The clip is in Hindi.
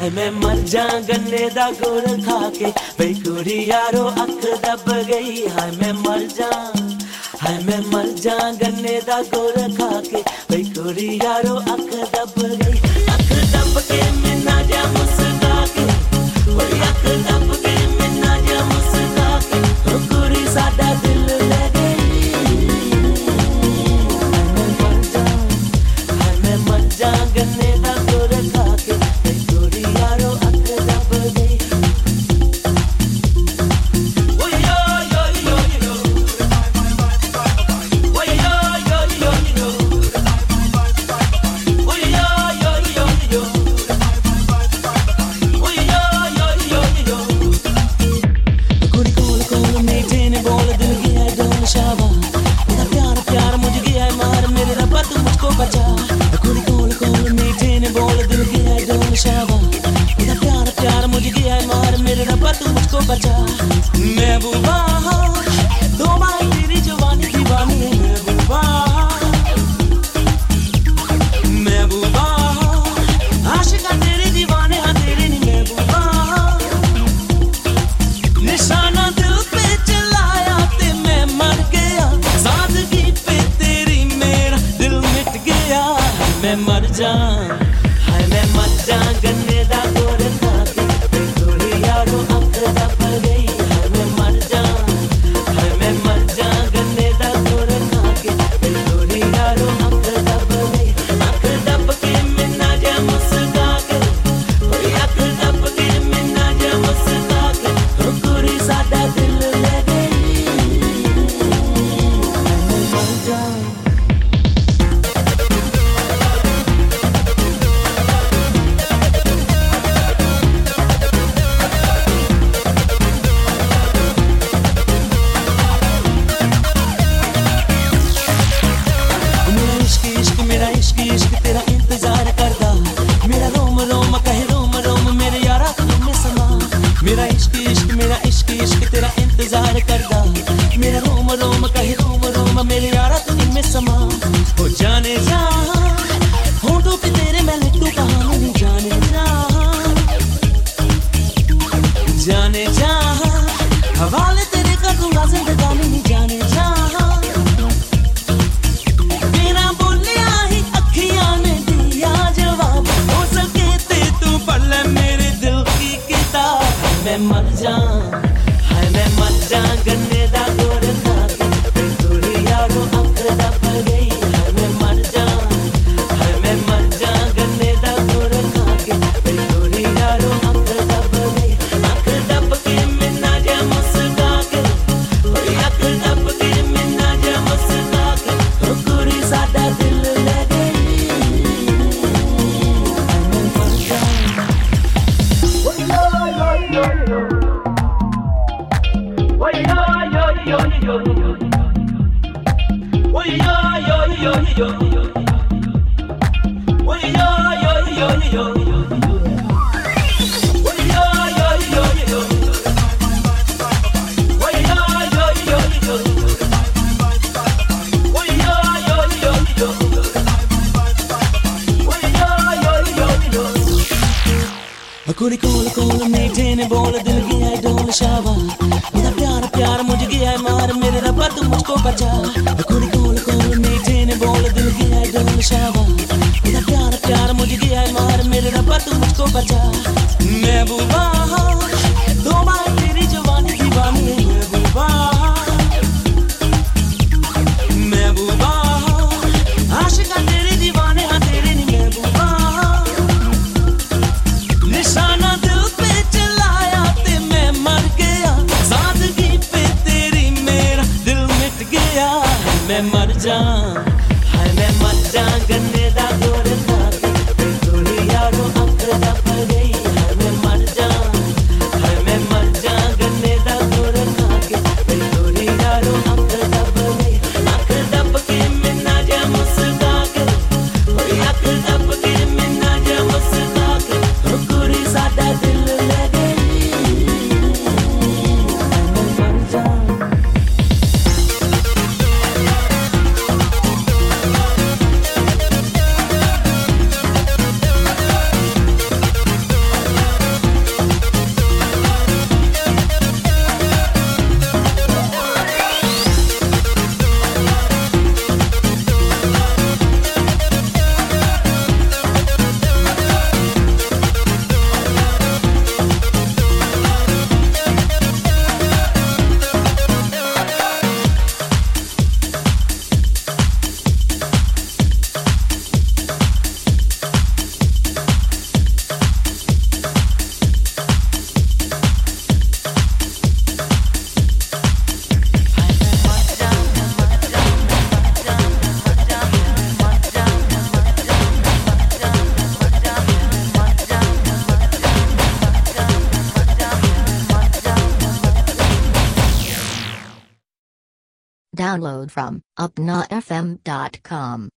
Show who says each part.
Speaker 1: मैं मर जा गन्ने दा गुड़ खा के बई कुड़ी यारो अख दब गई हाय मैं मर जा गन्ने दा गुड़ खा के बई कुड़ी यारो अख दब गई अख दब के मिन्ना जा मुस्का के ओए अख दब के मिन्ना जा मुस्का के ओ कुड़ी साडा दिल ले गई हाय मैं मर जा गन्ने दा गुड़ खा के प्यार मुझ गया मार मेरे रब्बा तू मुझको बचा महबूबा दो बार तेरी जवानी दीवानी महबूबा आशिका तेरे दीवाने हाँ तेरे नहीं महबूबा निशाना दिल पे चलाया ते मैं मर गया सादगी पे तेरी मेरा दिल मिट गया मैं मर जा गन्ने दा गुड़ खा के कुड़ी यारो अख दब गई हाय मैं मर जा गन्ने दा गुड़ खा के कुड़ी यारो अख दब गई अख दब के मिन्ना जा मुस्का के ओए अख दब के मिन्ना जा मुस्का के ओ कुड़ी साडा दिल ले गई हाय मैं मर जा इश्क तेरा इंतजार करदा मेरा रोम रोम कहे रोम रोम मेरे यारा तू में समा मेरा इश्क तेरा इंतजार करदा मेरा रोम रोम कहे रोम रोम मेरे यारा तू में समा हो जाने जा होठों पे तेरे मैं लिखूं कहानी जाने जा हवाले तेरे कर दूंगा जिंदगानी जाने जा मैं मर जा हाय मैं मर जा गन्ने दा गुड़ खा के कुड़ी यारो अख दब गई हाय मैं मर जा गन्ने दा गुड़ खा के कुड़ी यारो अख दब गई अख दब के मिन्ना जा मुस्का के ओए अख दब के मिन्ना जा मुस्का के ओ कुड़ी साडा दिल ले गई हाय मैं मर जा कुड़ी कोल कोल मीठे ने बोल दिल गया है डोल शाबा मेरा प्यार प्यार मुझ गया है मार मेरे रब्बा तू मुझको बचा कुड़ी कोल कोल मीठे ने बोल दिल गया है डोल शाबा मेरा प्यार प्यार मुझ गया है मार मेरे रब्बा तू मुझको बचा महबूबा दो बार तेरी जवानी दीवानी महबूबा आशिका तेरे दीवाने हाँ तेरे नहीं महबूबा निशाना दिल पे चलाया ते मैं मर गया सादगी पे तेरी मेरा दिल मिट गया मैं मर जा हाय मैं मर जा गन्ने दा गुड़ खा के कुड़ी यारो अख दब गई हाय मैं मर जा
Speaker 2: Download from upnafm.com.